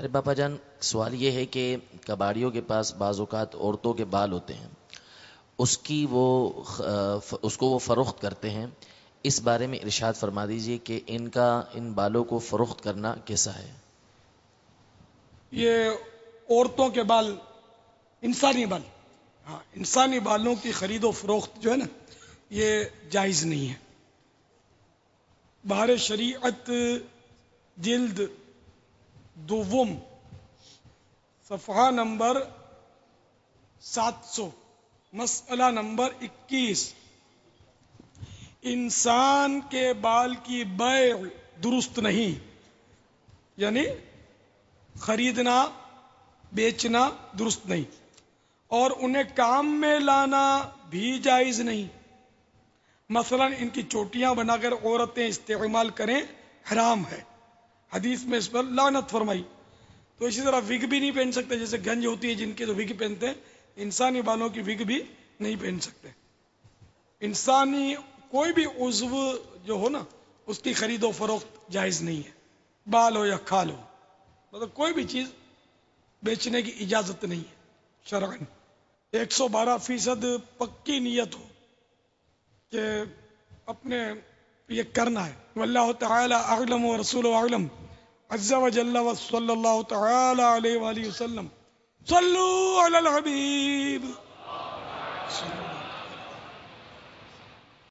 ارے باپا جان، سوال یہ ہے کہ کباڑیوں کے پاس بعض اوقات عورتوں کے بال ہوتے ہیں، اس کو وہ فروخت کرتے ہیں. اس بارے میں ارشاد فرما دیجئے کہ ان بالوں کو فروخت کرنا کیسا ہے؟ یہ عورتوں کے بال، انسانی بال، ہاں انسانی بالوں کی خرید و فروخت جو ہے نا، یہ جائز نہیں ہے. بہر شریعت جلد دوم صفحہ نمبر 700 مسئلہ نمبر 21، انسان کے بال کی بیع درست نہیں، یعنی خریدنا بیچنا درست نہیں، اور انہیں کام میں لانا بھی جائز نہیں. مثلا ان کی چوٹیاں بنا کر عورتیں استعمال کریں، حرام ہے، حدیث میں اس پر لعنت فرمائی. تو اسی طرح وگ بھی نہیں پہن سکتے، جیسے گنج ہوتی ہے جن کے تو وگ پہنتے ہیں، انسانی بالوں کی وگ بھی نہیں پہن سکتے. انسانی کوئی بھی عضو جو ہو نا، اس کی خرید و فروخت جائز نہیں ہے، بال ہو یا کھال ہو، مطلب کوئی بھی چیز بیچنے کی اجازت نہیں ہے شرعاً. 112% پکی نیت ہو کہ اپنے یہ کرنا ہے. واللہ تعالی اعلم ورسول اعلم عز وجل وصلی اللہ تعالی علیہ وآلہ وسلم. صلو علی الحبیب.